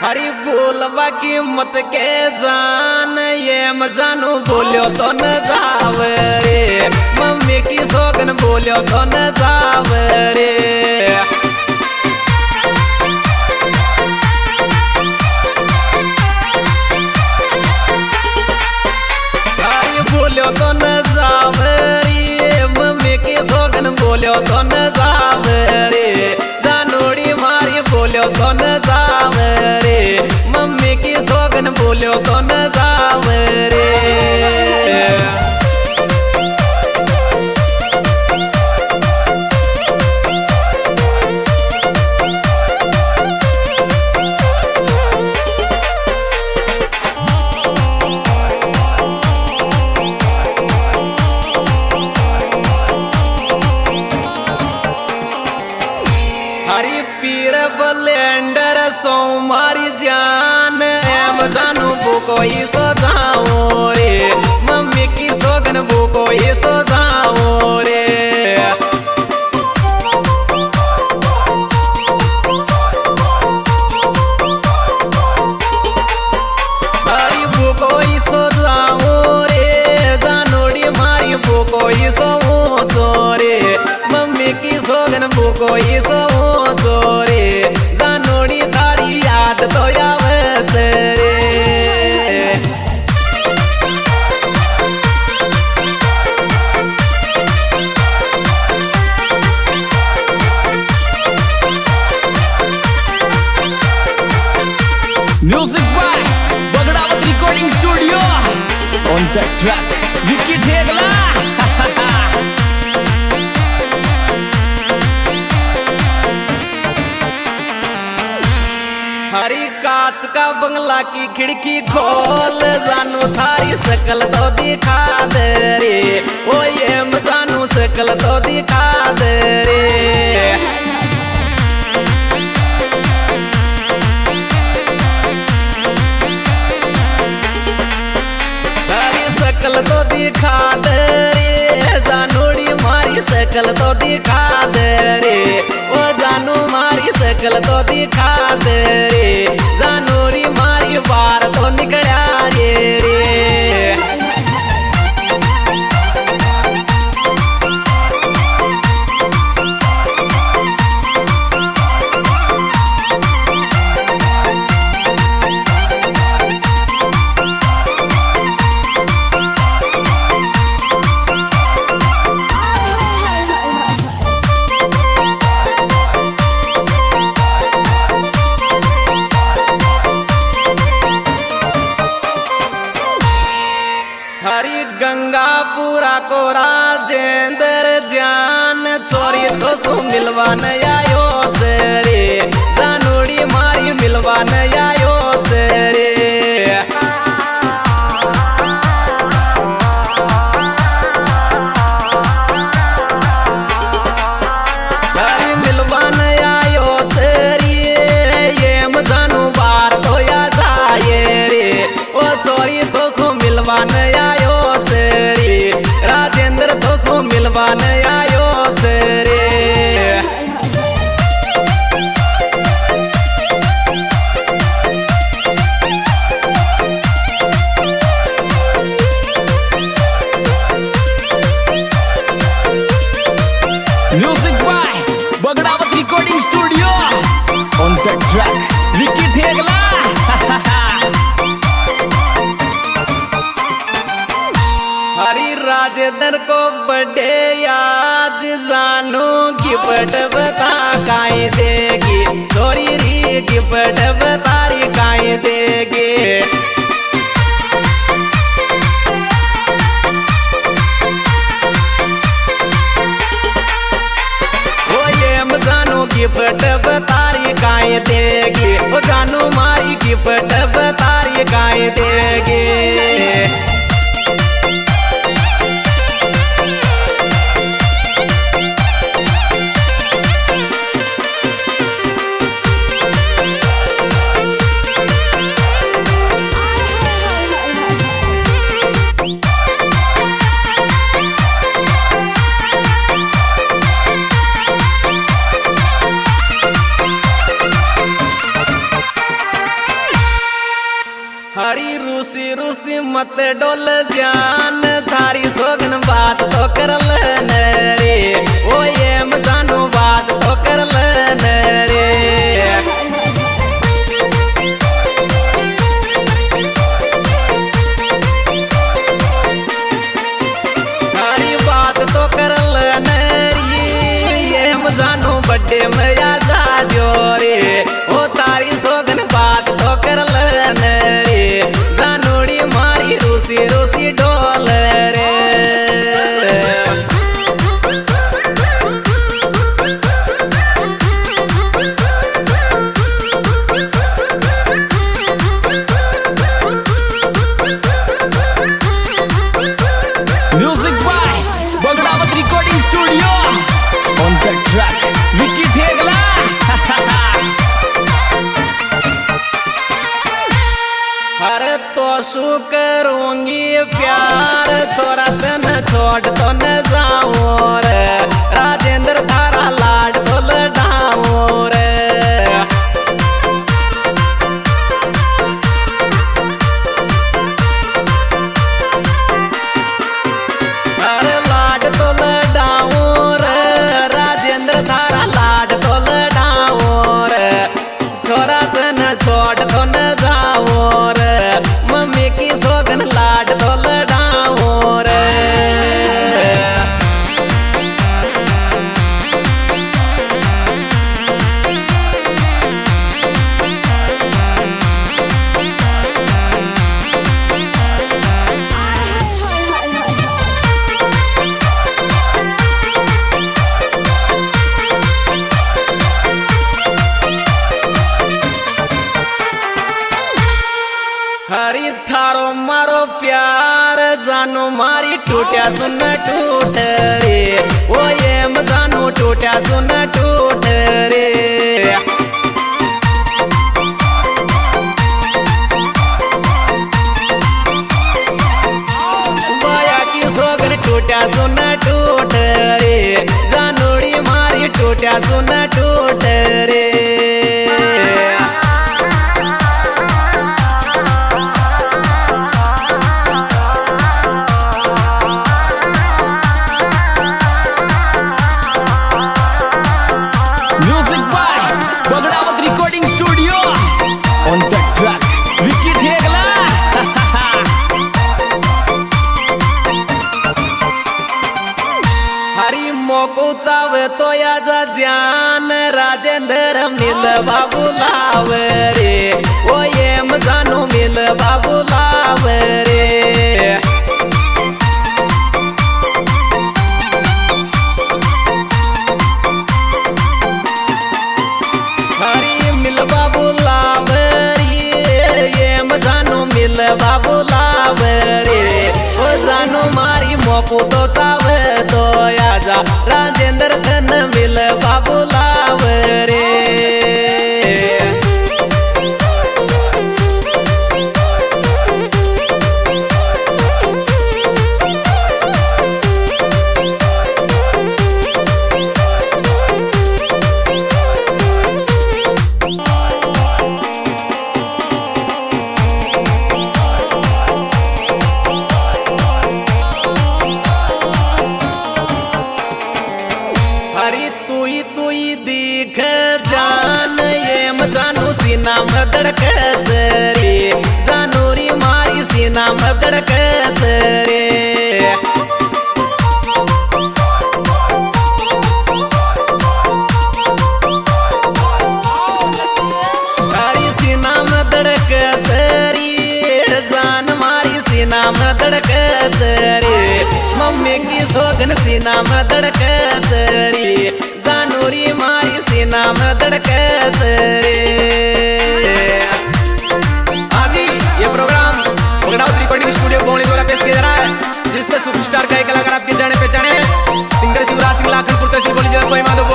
हरी बोलवा की मत के जान ये मजानू बोलो तो न जाव रे, मम्मी की सोगन बोलो तो न जाव रे। हरी बोलो तो न जाव रे, मम्मी की सोगन बोलो तो न जाव रे, जानोड़ी मारी बोलो तो न जाव रे, मम्मी की सोगन बोलो तो न जाव रे। हरी पीर बलेंडर सो मारी जान एम जानू बुको ही सो जाओ रे, मम्मी की सोगन बुको ही सो जाओ रे। हरी बुको ही सो जाओ रे, जानोड़ी मारी बुको ही सो रे, मम्मी की सोगन बुको ही सो रे, जानोड़ी तारी याद तो आवत रे। Music by Bagdavat Recording Studio. On that track, Vicky Thegla. हरी कांच का बंगला की खिड़की खोल, जानू थारी शकल तो दिखा दे रे, ओ ये जानू शकल तो दिखा दे रे। थारी शकल तो दिखा दे रे, जानोड़ी मारी शकल तो दिखा दे रे, ओ जानू मारी शकल तो दिखा दे रे, जानोरी मारी बार तो निकला रे। हरी गंगापुरा को राजेंद्र जान चोरी तो सु मिलवान आयो तेरे, जानोड़ी मारी मिलवान आयो तेरे। हरी मिलवान आयो तेरी, ये मजानू बार तो या जाए रे, ओ चोरी तो सु मिलवान आयो तेरी, राजेंद्र तो सो मिलवान आयो तेरे। Music by Bagdavat Recording Studio. On that track, Vicky Thegla. हरी राजेंद्र को बर्थडे आज जानू गिफ्ट बता काई देगी, छोरी री गिफ्ट बतारी काई देगी। ओ ये जानू गिफ्ट बतारी काई देगी, ओ जानू मारी गिफ्ट बतारी काई देगी। रूसी रूसी मत डोल जान थारी सोगन बात तो कर लेने रे ओ ये जानू बात तो कर लेने रे थारी बात तो कर लेने रे ये जानू बड्डे में या जा जो रे ओ तारी सोगन बात तो कर लेने रे जानूड़ी मारी रूसी रूसी डोल रे music by Bagdawat recording studio on the track Vicky Thegla. अरे तो शू करूंगी प्यार छोरा तन छोड़ तो न जाऊं रे राजेंद्र थारा लाड तो लडाऊं रे अरे लाड तो लडाऊं रे राजेंद्र थारा लाड तो लडाऊं रे छोरा तन छोड़ तो न जाऊं रे मम्मी की सोगन लाड तो लडाऊं रे हरी थारो मारो प्यार जानो मारी टूटा सुन टूट रे ओ ये जानो टूटा सुन टूट रे बाया की सोगन टूटा सुन टूट रे जानोड़ी मारी टूटा सुन टूट रे music by Bagdawat recording studio on the track Vicky Thegla. हरी मोको चावे तो या जा ध्यान राजेंद्र मिल बाबू लावे रे ओ ये जानू मिल बाबू लावे रे हरी मिल बाबू लावे रे ये जानू मिल बाबू लावे रे ओ जानू मारी मोको तो चावे तो या जा राजेंद्र धन मिल बाबू लावे रे हरी तुई दिख जान ये जानू सीना में धड़क रे जानूरी मारी सीना में धड़क रे हरी सीना में धड़क रे जान मारी सीना में धड़क रे मम्मी की सोगन सीना में धड़क रे जानूरी मारी सीना में धड़क रे आदि ये programme Bagdawat recording studio Boni द्वारा पेश किया जा रहा है जिसके सुपरस्टार गायक कलाकार आपके जाने पहचाने हैं सिंगर शिवराज सिंह लाखनपुर तहसील बोली जिला सोई माधोपुर।